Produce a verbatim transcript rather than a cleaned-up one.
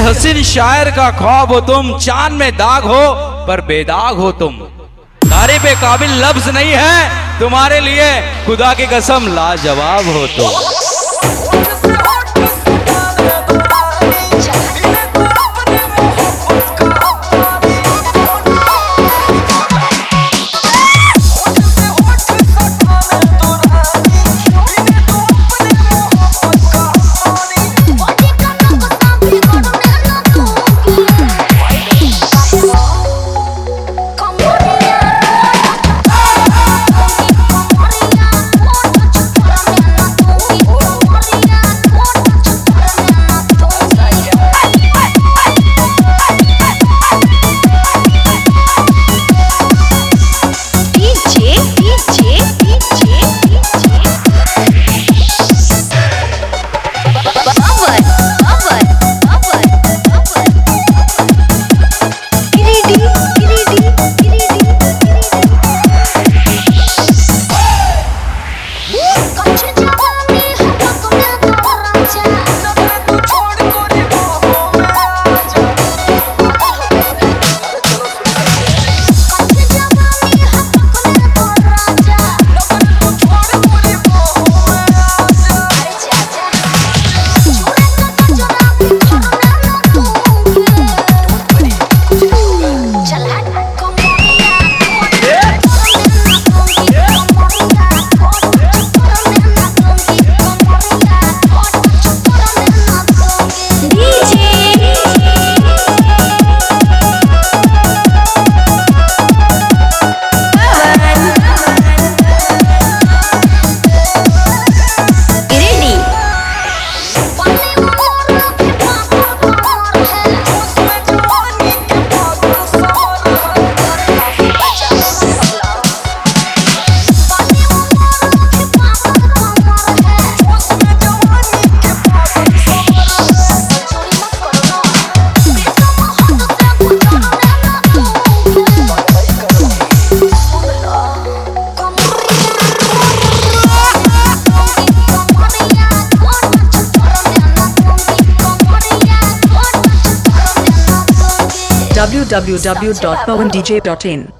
हसीन शायर का ख्वाब हो तुम, चांद में दाग हो पर बेदाग हो तुम। तारीफ पे काबिल लफ्ज नहीं है तुम्हारे लिए, खुदा की कसम लाजवाब हो तुम। w w w dot pawan d j dot in